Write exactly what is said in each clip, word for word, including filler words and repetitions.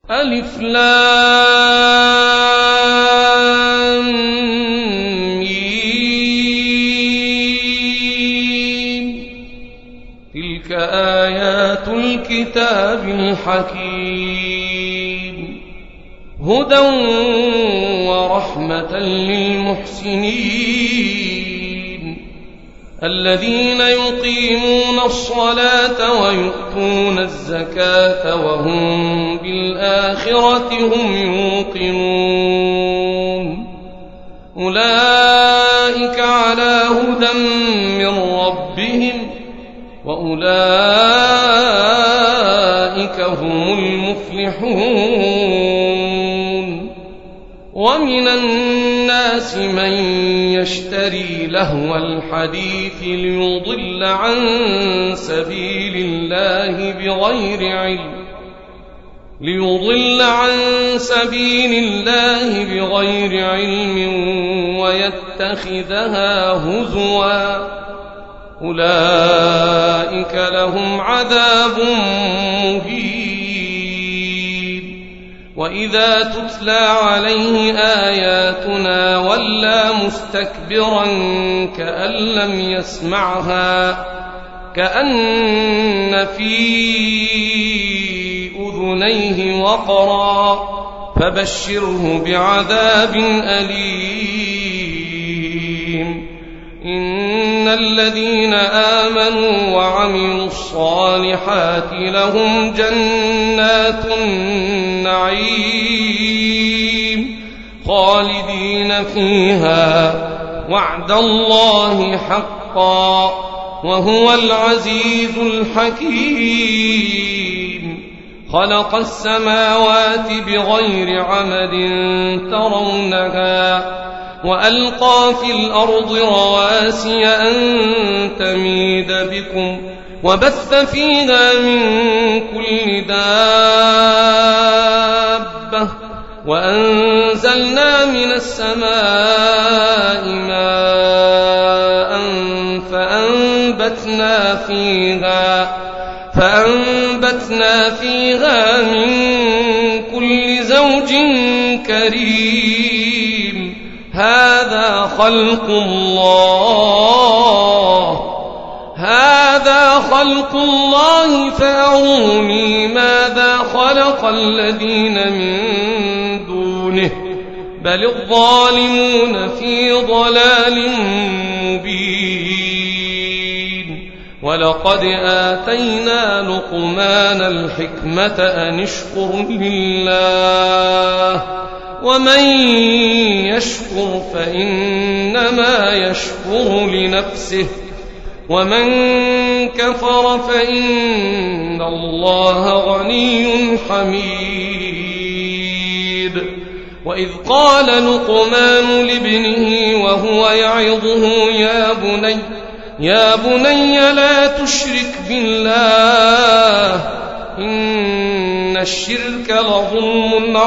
ألف لام ميم. تلك آيات الكتاب الحكيم، هدى ورحمة للمحسنين الذين يقيمون الصلاة ويؤتون الزكاة وهم بالآخرة هم يوقنون. أولئك على هدى من ربهم وأولئك هم المفلحون. ومن الناس من يشتري لهو الحديث ليضل عن سبيل الله بغير علم ليضل عن سبيل الله بغير علم ويتخذها هزوا، أولئك لهم عذاب مهين. وإذا تتلى عليه آياتنا ولى مستكبرا كأن لم يسمعها كأن في أذنيه وقرا، فبشره بعذاب أليم. إن الذين آمنوا وعملوا الصالحات لهم جنات النعيم خالدين فيها وعد الله حقا وهو العزيز الحكيم. خلق السماوات بغير عمد ترونها وألقى في الأرض رواسي أن تميد بكم وبث فيها من كل دابة وأنزلنا من السماء ماء فأنبتنا فيها فأنبتنا فيها من كل زوج كريم. هذا خلق الله هذا خلق الله فأروني ماذا خلق الذين من دونه بل الظالمون في ضلال مبين. ولقد آتينا لقمان الحكمة أن اشكر لله ومن يشكر فإنما يشكر لنفسه ومن كفر فإن الله غني حميد. وإذ قال لقمان لابنه وهو يعظه يا بني يا بني لا تشرك بالله إن الشرك لظلم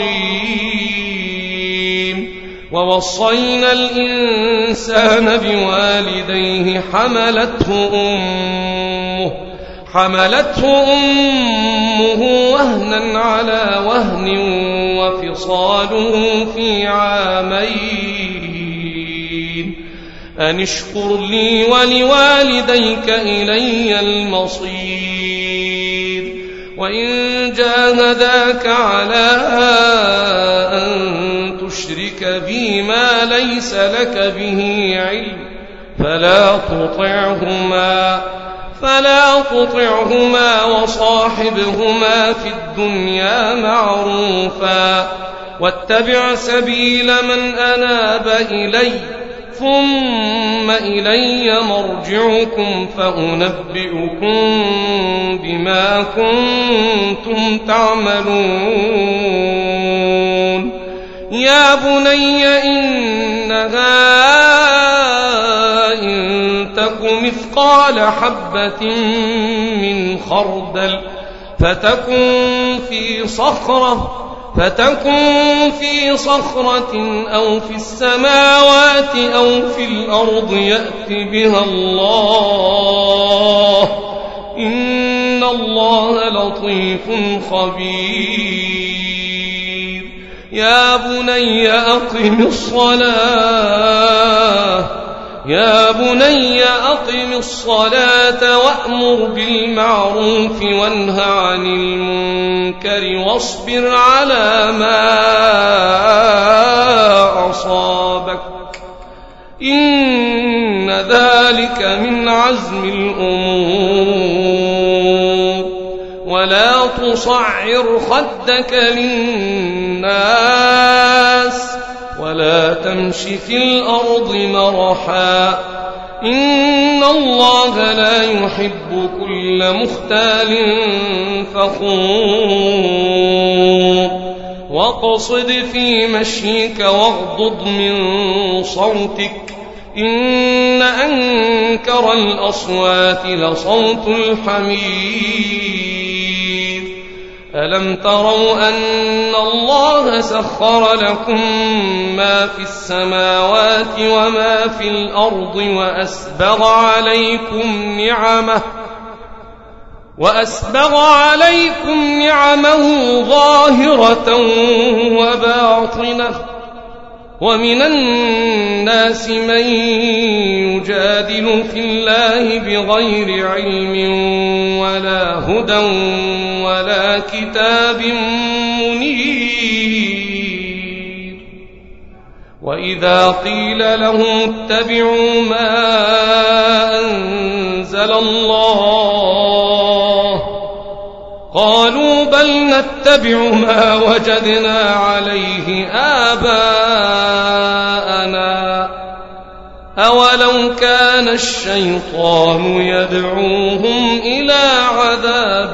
عظيم. ووصينا الإنسان بوالديه حملته أمه حملته أمه وهنا على وهن وفصاله في عامين أن اشكر لي ولوالديك إلي المصير. وإن جاهداك على أن تشرك بي ما ليس لك به علم فلا تطعهما فلا تطعهما وصاحبهما في الدنيا معروفا واتبع سبيل من أناب إلي ثم إلي مرجعكم فأنبئكم بما كنتم تعملون. يا بني إنها إن تك مثقال حبة من خردل فتكن في صخرة فتكن في صخرة أو في السماوات أو في الأرض يأت بها الله إن الله لطيف خبير. يا بني أقم الصلاة يا بني أقم الصلاة وأمر بالمعروف وانه عن المنكر واصبر على ما أصابك إن ذلك من عزم الأمور ولا تصعر خدك للناس ولا تمش في الأرض مرحا إن الله لا يحب كل مختال فخور واقصد في مشيك واغضض من صوتك إن أنكر الأصوات لصوت الحمير ألم تروا أن الله سخر لكم ما في السماوات وما في الأرض وأسبغ عليكم نعمه وأسبغ عليكم نعمه ظاهرة وباطنة ومن الناس من يجادل في الله بغير علم ولا هدى ولا كتاب منير وإذا قيل لهم اتبعوا ما أنزل الله قالوا بل نتبع ما وجدنا عليه آباءنا أولو كان الشيطان يدعوهم إلى عذاب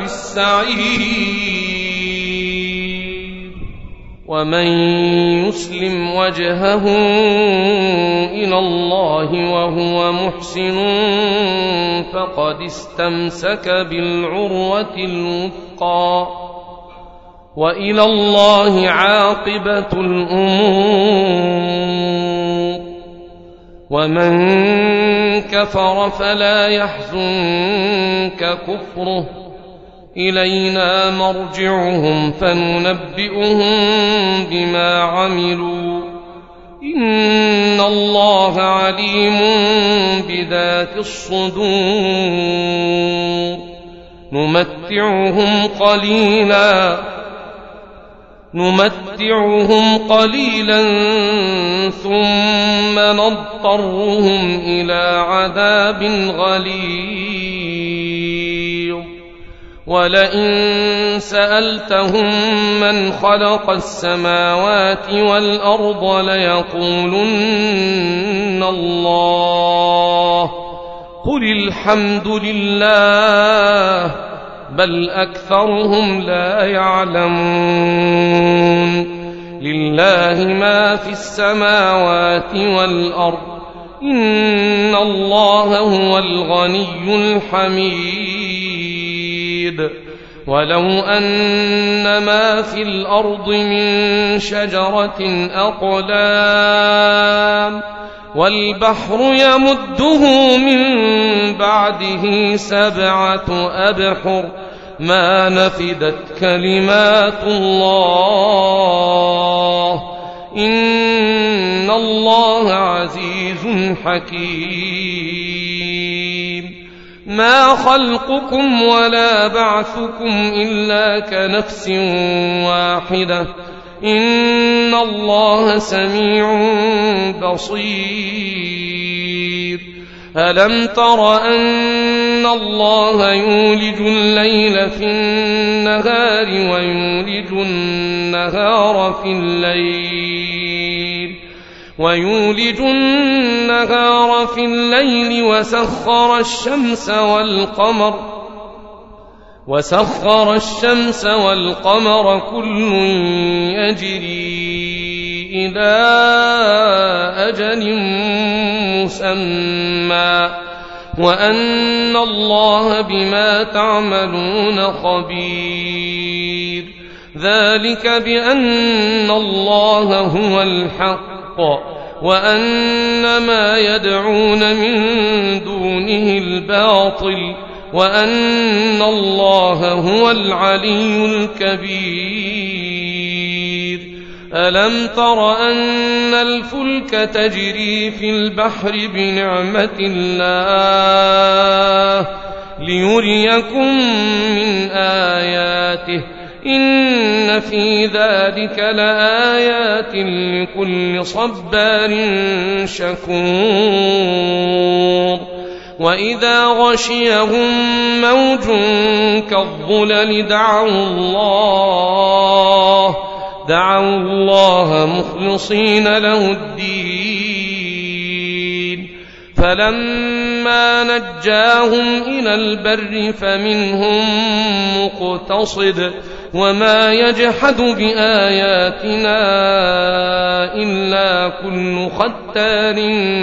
السعير ومن يسلم وجهه إلى الله وهو محسن فقد استمسك بالعروة الوثقى وإلى الله عاقبة الأمور ومن كفر فلا يحزنك كفره إلينا مرجعهم فننبئهم بما عملوا إن الله عليم بذات الصدور نمتعهم قليلا نمتعهم قليلا ثم نضطرهم إلى عذاب غليظ ولئن سألتهم من خلق السماوات والأرض ليقولن الله قل الحمد لله بل أكثرهم لا يعلمون لله ما في السماوات والأرض إن الله هو الغني الحميد ولو أن ما في الأرض من شجرة أقلام والبحر يمده من بعده سبعة أبحر ما نفدت كلمات الله إن الله عزيز حكيم ما خلقكم ولا بعثكم إلا كنفس واحدة إن الله سميع بصير ألم تر أن الله يولج الليل في النهار ويولج النهار في الليل ويولج النهار في الليل وسخر الشمس والقمر وسخر الشمس والقمر كل يجري إلى أجل مسمى وأن الله بما تعملون خبير ذلك بأن الله هو الحق وأن ما يدعون من دونه الباطل وأن الله هو العلي الكبير ألم تر أن الفلك تجري في البحر بنعمة الله ليريكم من آياته إن في ذلك لآيات لكل صبار شكور وإذا غشيهم موج كالظلل دعوا الله دعوا الله مخلصين له الدين فلما نجاهم إلى البر فمنهم مقتصد وما يجحد بآياتنا إلا كل ختار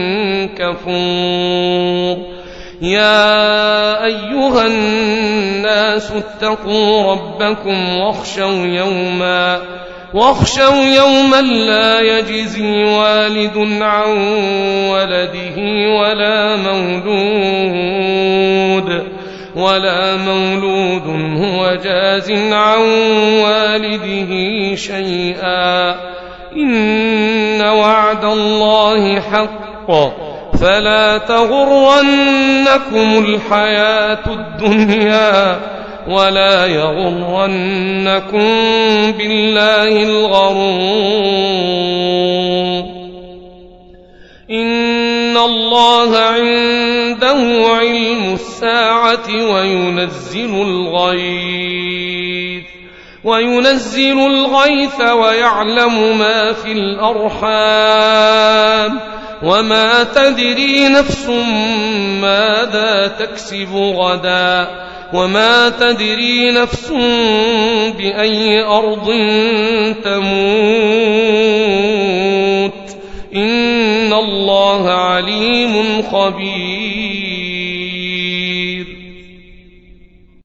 كفور يا أيها الناس اتقوا ربكم واخشوا يوما واخشوا يوما لا يجزي والد عن ولده ولا مولود ولا مولود هو جاز عن والده شيئا إن وعد الله حق فلا تغرنكم الحياة الدنيا ولا يغرنكم بالله الغرور إن الله عنده علم الساعة وينزل الغيث وينزل الغيث ويعلم ما في الأرحام وما تدري نفس ماذا تكسب غدا وما تدري نفس بأي أرض تموت إن الله عليم خبير